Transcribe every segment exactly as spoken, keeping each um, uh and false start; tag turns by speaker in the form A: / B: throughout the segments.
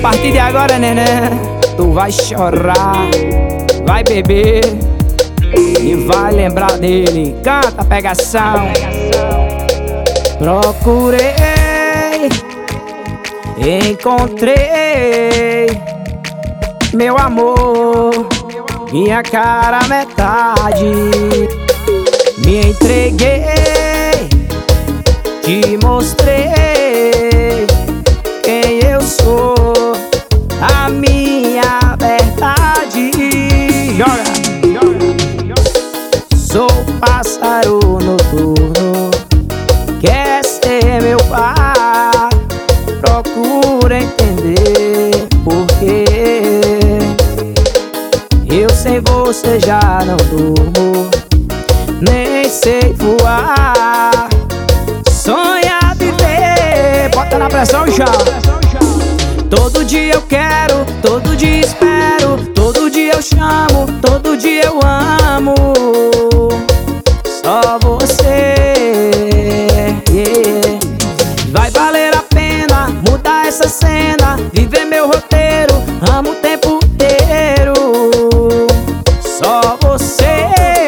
A: partir de agora, neném, tu vai chorar, vai beber e vai lembrar dele. Canta, pegação. Procurei, encontrei meu amor, minha cara metade. Me entreguei, te mostrei quem eu sou, a minha verdade. Joga. Sou pássaro noturno, quer ser meu par. Procura entender porquê eu sem você já não durmo, nem sei voar. Sonha viver, bota na pressão já. Todo dia eu quero, todo dia espero, todo dia eu chamo, todo dia eu amo. Só você, yeah. Vai valer a pena mudar essa cena, viver meu roteiro, amo o tempo inteiro. Só você.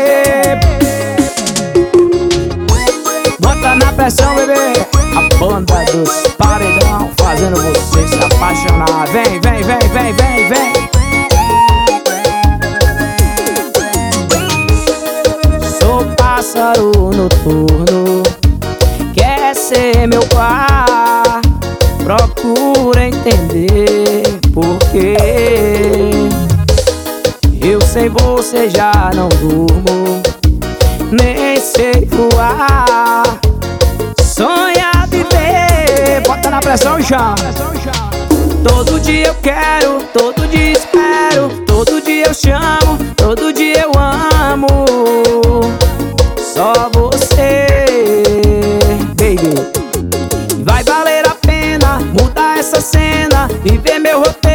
A: Bota na pressão, bebê. A banda dos paredão fazendo você se apaixonar. Vem, vem, vem, vem, vem, vem. Sou pássaro noturno, quer ser meu par. Procura entender porquê eu sem você já não durmo, nem sei voar. Sonha viver, bota na pressão já. Todo dia eu quero, todo dia espero, todo dia eu chamo, todo dia eu amo. Só você, baby. Vai valer a pena mudar essa cena, viver meu roteiro,